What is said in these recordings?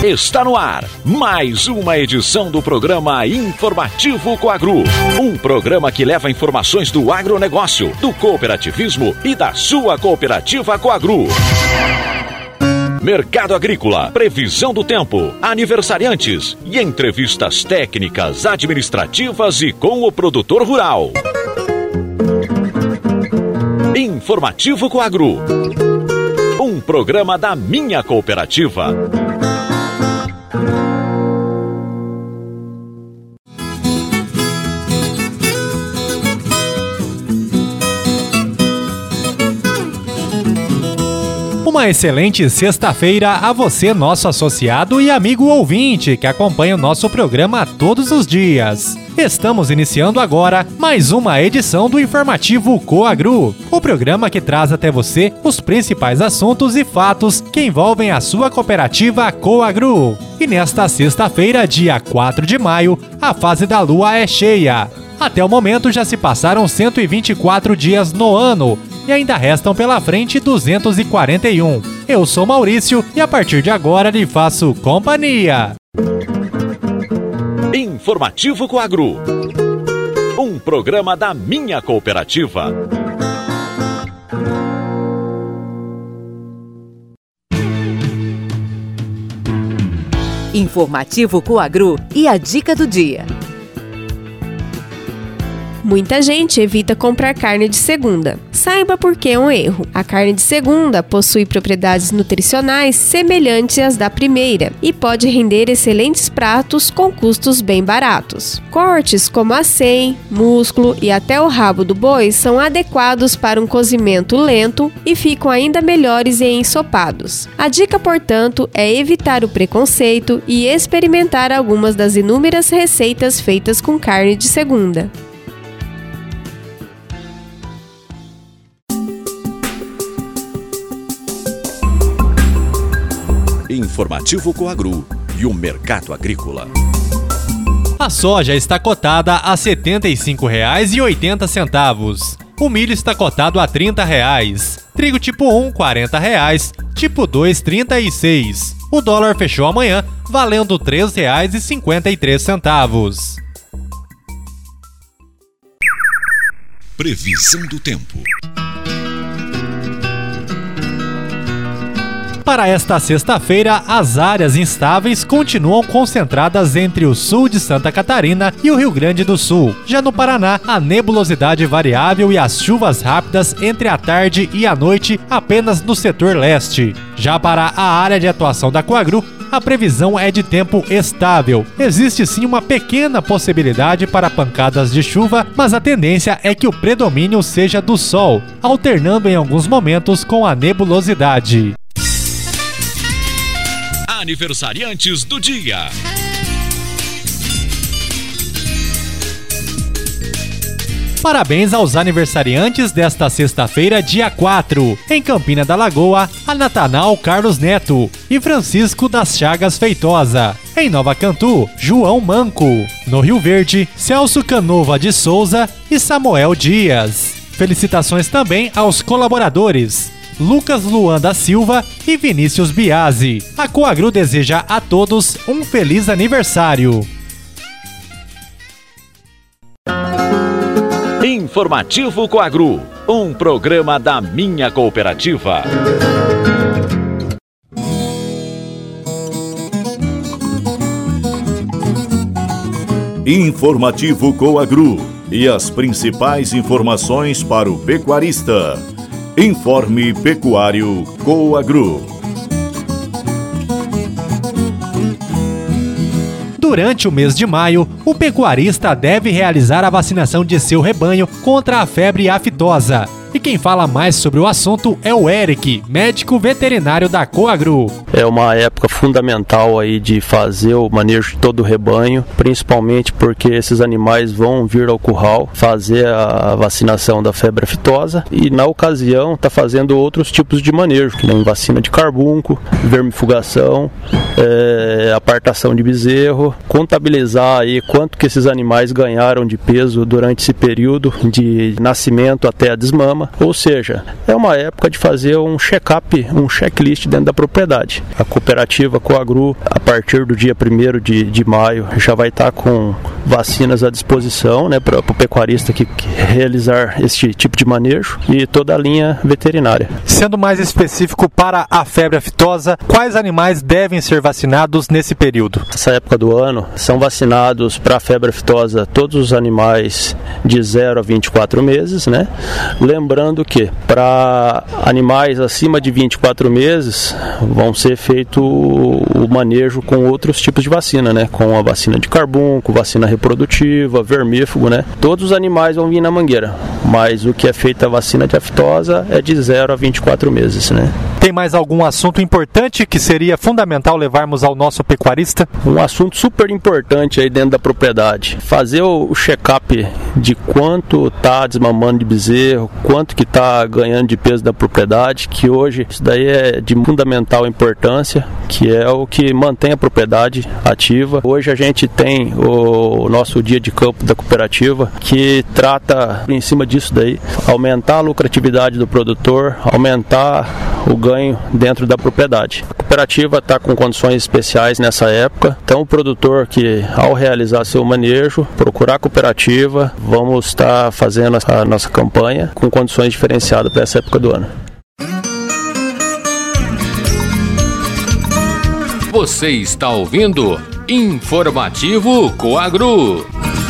Está no ar mais uma edição do programa Informativo Coagro. Um programa que leva informações do agronegócio, do cooperativismo e da sua cooperativa Coagro. Mercado agrícola, previsão do tempo, aniversariantes e entrevistas técnicas, administrativas e com o produtor rural. Informativo Coagro. Um programa da minha cooperativa. Uma excelente sexta-feira a você, nosso associado e amigo ouvinte que acompanha o nosso programa todos os dias. Estamos iniciando agora mais uma edição do Informativo Coagro, o programa que traz até você os principais assuntos e fatos que envolvem a sua cooperativa Coagro. E nesta sexta-feira, dia 4 de maio, a fase da lua é cheia. Até o momento já se passaram 124 dias no ano e ainda restam pela frente 241. Eu sou Maurício e a partir de agora lhe faço companhia. Informativo Coagro. Um programa da minha cooperativa. Informativo Coagro e a dica do dia. Muita gente evita comprar carne de segunda. Saiba por que é um erro. A carne de segunda possui propriedades nutricionais semelhantes às da primeira e pode render excelentes pratos com custos bem baratos. Cortes como acém, músculo e até o rabo do boi são adequados para um cozimento lento e ficam ainda melhores em ensopados. A dica, portanto, é evitar o preconceito e experimentar algumas das inúmeras receitas feitas com carne de segunda. Informativo Coagro e o mercado agrícola. A soja está cotada a R$ 75,80. O milho está cotado a R$ 30. Trigo tipo 1, R$ 40. Tipo 2, R$ 36. O dólar fechou amanhã valendo R$ 3,53. Previsão do tempo. Para esta sexta-feira, as áreas instáveis continuam concentradas entre o sul de Santa Catarina e o Rio Grande do Sul. Já no Paraná, a nebulosidade variável e as chuvas rápidas entre a tarde e a noite apenas no setor leste. Já para a área de atuação da Coagro, a previsão é de tempo estável. Existe sim uma pequena possibilidade para pancadas de chuva, mas a tendência é que o predomínio seja do sol, alternando em alguns momentos com a nebulosidade. Aniversariantes do dia. Parabéns aos aniversariantes desta sexta-feira, dia 4. Em Campina da Lagoa, a Natanal Carlos Neto e Francisco das Chagas Feitosa. Em Nova Cantu, João Manco. No Rio Verde, Celso Canova de Souza e Samuel Dias. Felicitações também aos colaboradores Lucas Luan da Silva e Vinícius Biasi. A Coagro deseja a todos um feliz aniversário. Informativo Coagro, um programa da minha cooperativa. Informativo Coagro e as principais informações para o pecuarista. Informe Pecuário Coagro. Durante o mês de maio, o pecuarista deve realizar a vacinação de seu rebanho contra a febre aftosa. E quem fala mais sobre o assunto é o Eric, médico veterinário da Coagro. É uma época fundamental aí de fazer o manejo de todo o rebanho, principalmente porque esses animais vão vir ao curral fazer a vacinação da febre aftosa e na ocasião está fazendo outros tipos de manejo, que nem vacina de carbúnculo, vermifugação, apartação de bezerro, contabilizar aí quanto que esses animais ganharam de peso durante esse período de nascimento até a desmama Ou seja, é uma época de fazer um check-up, um checklist dentro da propriedade. A cooperativa Coagru, a partir do dia 1º de maio, já vai estar com vacinas à disposição, né, para o pecuarista que realizar esse tipo de manejo, e toda a linha veterinária. Sendo mais específico para a febre aftosa, quais animais devem ser vacinados nesse período? Nessa época do ano, são vacinados para a febre aftosa todos os animais de 0 a 24 meses, né? Lembrando que para animais acima de 24 meses vão ser feito o manejo com outros tipos de vacina, né? Com a vacina de carbúnculo, vacina reprodutiva, vermífugo, né? Todos os animais vão vir na mangueira, mas o que é feita a vacina de aftosa é de 0 a 24 meses, né? Tem mais algum assunto importante que seria fundamental levarmos ao nosso pecuarista? Um assunto super importante aí dentro da propriedade. Fazer o check-up de quanto está desmamando de bezerro, quanto que está ganhando de peso da propriedade, que hoje isso daí é de fundamental importância, que é o que mantém a propriedade ativa. Hoje a gente tem o nosso dia de campo da cooperativa, que trata em cima disso daí, aumentar a lucratividade do produtor, aumentar o ganho dentro da propriedade. A cooperativa está com condições especiais nessa época, então o produtor que, ao realizar seu manejo, procurar a cooperativa, vamos estar fazendo a nossa campanha com condições diferenciadas para essa época do ano. Você está ouvindo Informativo Coagru.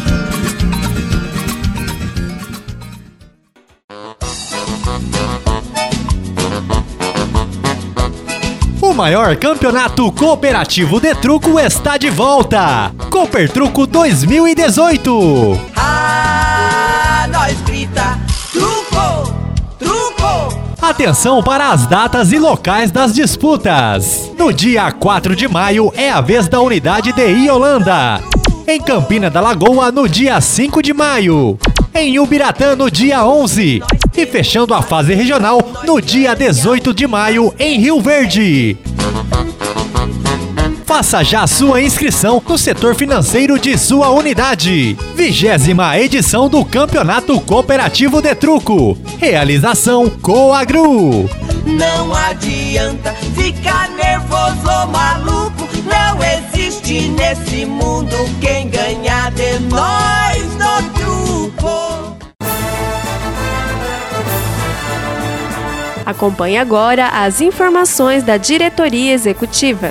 O maior campeonato cooperativo de truco está de volta! Cooper Truco 2018! Nós grita, truco, truco! Atenção para as datas e locais das disputas! No dia 4 de maio é a vez da unidade de Iolanda. Em Campina da Lagoa, no dia 5 de maio. Em Ubiratã, no dia 11. E fechando a fase regional, no dia 18 de maio, em Rio Verde. Faça já a sua inscrição no setor financeiro de sua unidade. 20ª edição do Campeonato Cooperativo de Truco. Realização Coagru. Não adianta ficar nervoso ou maluco. Não existe nesse mundo quem ganhar de nós no truco. Acompanhe agora as informações da diretoria executiva.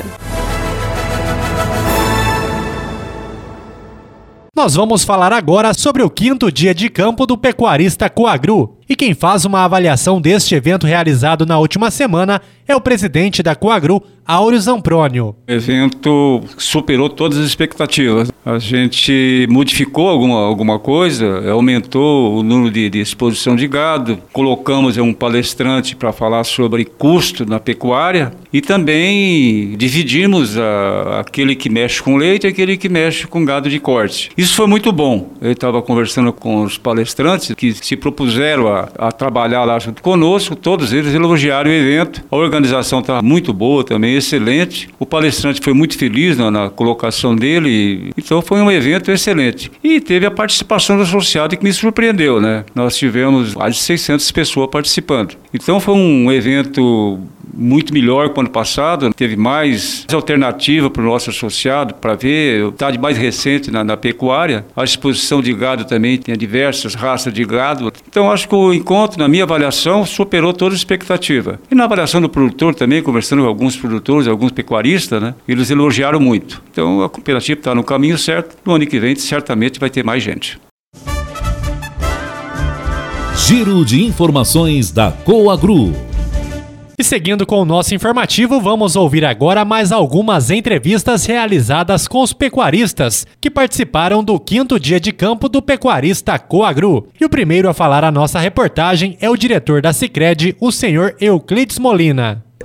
Nós vamos falar agora sobre o 5º dia de campo do pecuarista Coagru. E quem faz uma avaliação deste evento realizado na última semana é o presidente da Coagru, Áureo Zamprônio. O evento superou todas as expectativas. A gente modificou alguma coisa, aumentou o número de exposição de gado, colocamos um palestrante para falar sobre custo na pecuária e também dividimos aquele que mexe com leite e aquele que mexe com gado de corte. Isso foi muito bom. Eu estava conversando com os palestrantes que se propuseram a trabalhar lá junto conosco, todos eles elogiaram o evento. A organização está muito boa também, excelente. O palestrante foi muito feliz na colocação dele, então foi um evento excelente. E teve a participação do associado que me surpreendeu, né? Nós tivemos mais de 600 pessoas participando. Então foi um evento muito melhor que o ano passado, teve mais alternativa para o nosso associado, para ver, está de mais recente na pecuária. A exposição de gado também, tem diversas raças de gado. Então acho que o encontro, na minha avaliação, superou toda a expectativa. E na avaliação do produtor também, conversando com alguns produtores, alguns pecuaristas, né, eles elogiaram muito. Então a cooperativa está no caminho certo, no ano que vem certamente vai ter mais gente. Giro de informações da Coagru. E seguindo com o nosso informativo, vamos ouvir agora mais algumas entrevistas realizadas com os pecuaristas que participaram do 5º dia de campo do pecuarista Coagru. E o primeiro a falar a nossa reportagem é o diretor da Sicredi, o senhor Euclides Molina.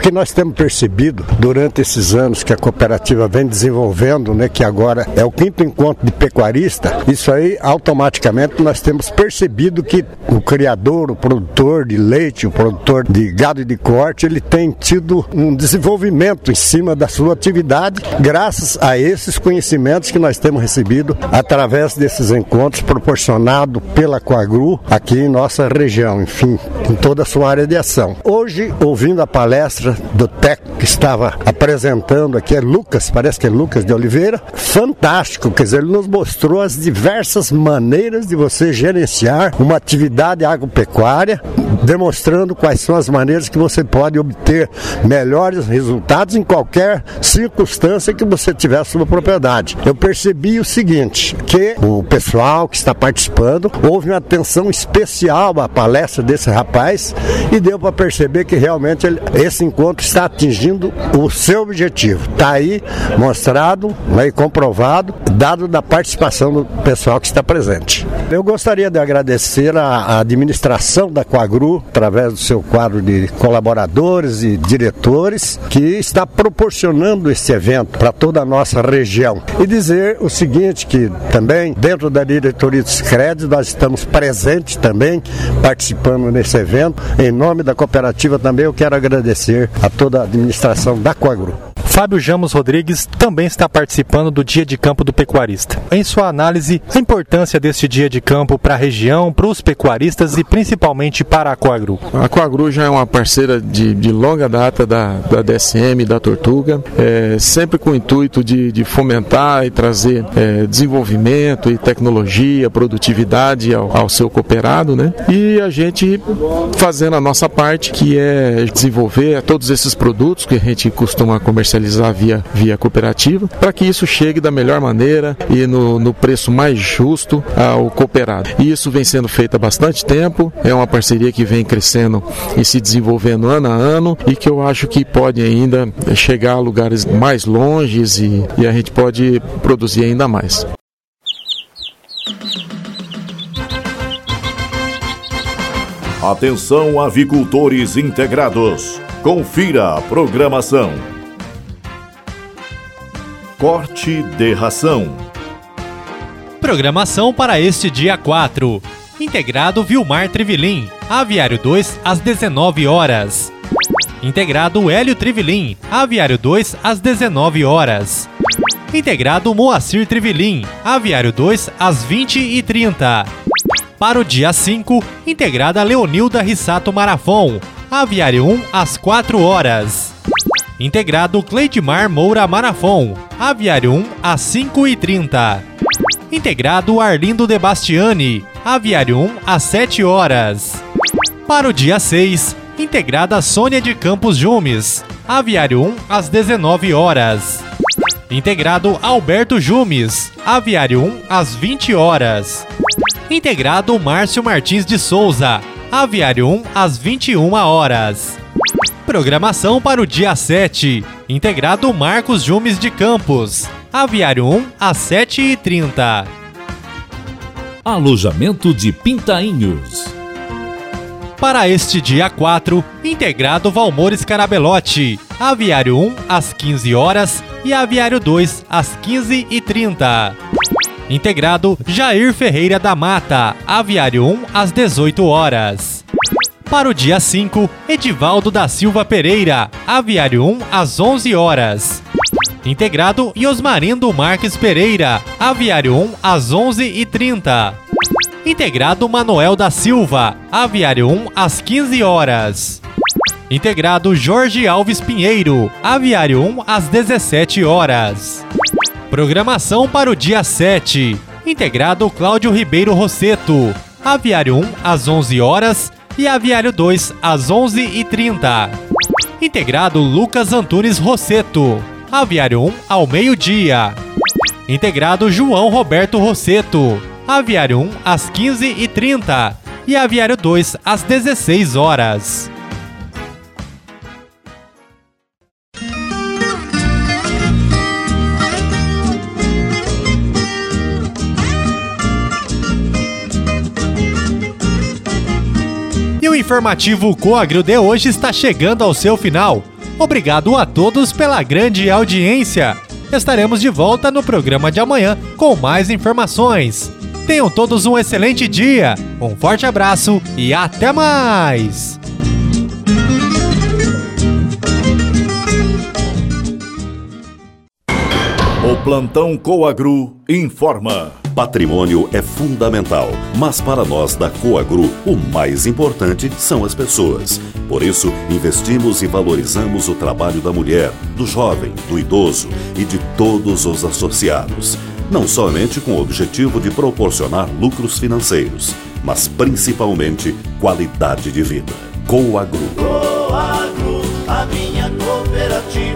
Porque nós temos percebido, durante esses anos que a cooperativa vem desenvolvendo, né, que agora é o 5º encontro de pecuarista, isso aí automaticamente nós temos percebido que o criador, o produtor de leite, o produtor de gado e de corte, ele tem tido um desenvolvimento em cima da sua atividade, graças a esses conhecimentos que nós temos recebido através desses encontros proporcionados pela Coagru aqui em nossa região, enfim, em toda a sua área de ação. Hoje, ouvindo a palestra do técnico que estava apresentando aqui, parece que é Lucas de Oliveira, fantástico, quer dizer, ele nos mostrou as diversas maneiras de você gerenciar uma atividade agropecuária, demonstrando quais são as maneiras que você pode obter melhores resultados em qualquer circunstância que você tiver a sua propriedade. Eu percebi o seguinte, que o pessoal que está participando, houve uma atenção especial à palestra desse rapaz e deu para perceber que realmente esse encontro está atingindo o seu objetivo. Está aí mostrado, né, e comprovado, dado da participação do pessoal que está presente. Eu gostaria de agradecer a administração da Coagru, através do seu quadro de colaboradores e diretores, que está proporcionando esse evento para toda a nossa região. E dizer o seguinte, que também dentro da diretoria do Sicredi nós estamos presentes também, participando nesse evento. Em nome da cooperativa também eu quero agradecer a toda a administração da Coagru. Fábio Jamos Rodrigues também está participando do Dia de Campo do Pecuarista. Em sua análise, a importância deste Dia de Campo para a região, para os pecuaristas e principalmente para a Coagru. A Coagru já é uma parceira de longa data da DSM, da Tortuga, sempre com o intuito de fomentar e trazer desenvolvimento e tecnologia, produtividade ao seu cooperado, né? E a gente fazendo a nossa parte, que é desenvolver todos esses produtos que a gente costuma comercializar via cooperativa, para que isso chegue da melhor maneira e no preço mais justo ao cooperado. E isso vem sendo feito há bastante tempo, é uma parceria que vem crescendo e se desenvolvendo ano a ano e que eu acho que pode ainda chegar a lugares mais longes e a gente pode produzir ainda mais. Atenção, avicultores integrados. Confira a programação. Corte de ração. Programação para este dia 4. Integrado Vilmar Trivelin, Aviário 2 às 19 horas. Integrado Hélio Trivelin, Aviário 2 às 19 horas. Integrado Moacir Trivelin, Aviário 2 às 20h30. Para o dia 5, integrada Leonilda Rissato Marafon, Aviário 1 às 4 horas. Integrado Cleidmar Moura Marafon, Aviário 1 às 5h30. Integrado Arlindo De Bastiani, Aviário 1 às 7 horas. Para o dia 6, integrada Sônia de Campos Jumes, Aviário 1 às 19 horas. Integrado Alberto Jumes, Aviário 1 às 20 horas. Integrado Márcio Martins de Souza, Aviário 1 às 21 horas. Programação para o dia 7, integrado Marcos Jumes de Campos, Aviário 1 às 7h30. Alojamento de Pintainhos. Para este dia 4, integrado Valmores Carabelotti, Aviário 1 às 15 horas e Aviário 2 às 15h30. Integrado Jair Ferreira da Mata, Aviário 1 às 18 horas. Para o dia 5, Edivaldo da Silva Pereira, Aviário 1 às 11 horas. Integrado Iosmarindo Marques Pereira, Aviário 1 às 11h30. Integrado Manuel da Silva, Aviário 1 às 15 horas. Integrado Jorge Alves Pinheiro, Aviário 1 às 17 horas. Programação para o dia 7, integrado Cláudio Ribeiro Rosseto, Aviário 1 às 11 horas e Aviário 2 às 11h30. Integrado Lucas Antunes Rosseto, Aviário 1 ao meio-dia. Integrado João Roberto Rosseto, Aviário 1 às 15h30 e Aviário 2 às 16 horas. E o informativo Coagru de hoje está chegando ao seu final. Obrigado a todos pela grande audiência. Estaremos de volta no programa de amanhã com mais informações. Tenham todos um excelente dia, um forte abraço e até mais! O Plantão Coagru informa. Patrimônio é fundamental, mas para nós da Coagru, o mais importante são as pessoas. Por isso, investimos e valorizamos o trabalho da mulher, do jovem, do idoso e de todos os associados. Não somente com o objetivo de proporcionar lucros financeiros, mas principalmente qualidade de vida. Coagru. Coagru, a minha cooperativa.